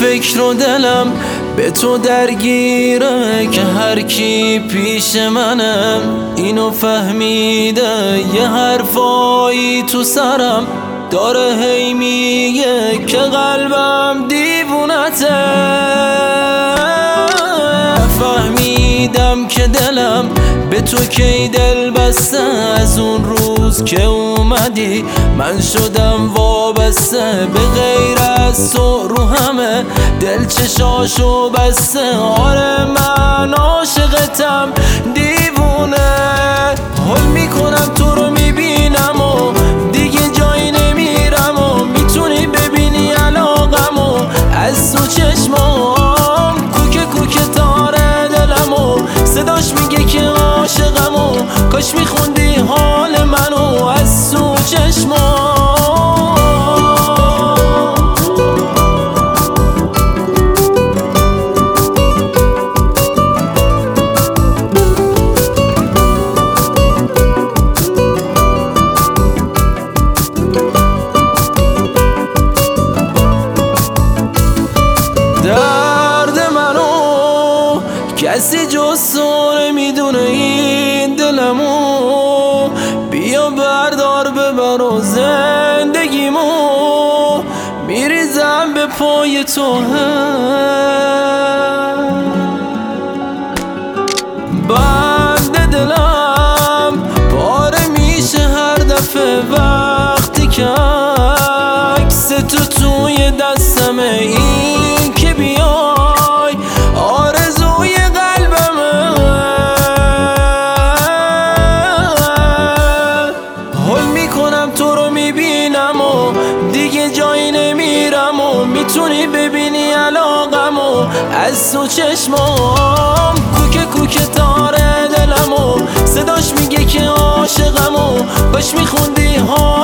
فکر و دلم به تو درگیره که هر کی پیش منم اینو فهمیده. یه حرفایی تو سرم داره هی میگه که قلبم دیوونته. فهمیدم که دلم به تو کی دل بسته، از اون روز که اومدی من شدم وابسته. به غیر از تو رو همه دل چشاشو بسته. آره من عاشقتم دیوونه، حل میکنم تو رو میبینم و دیگه جایی نمیرم و میتونی ببینی علاقم و از تو چشمام کوکه کوکه تاره دلم و صداش میگه که عاشقم و کاش میخوندی حال منو از تو چشمام. درد منو کسی جز تو نمیدونه، این دلمو بیا بردار ببر و زندگیمو میریزم به پای تو. بند دلم پاره میشه هر دفعه وقتی که عکس تو توی دستمه. این که بیای آرزوی قلبمه، حل میکنم تو رو میبینم و دیگه جایی نمیرم و میتونی ببینی علاقم و از تو چشمام کوکه کوکه تاره دلم و صداش میگه که عاشقم و کاش میخوندی ها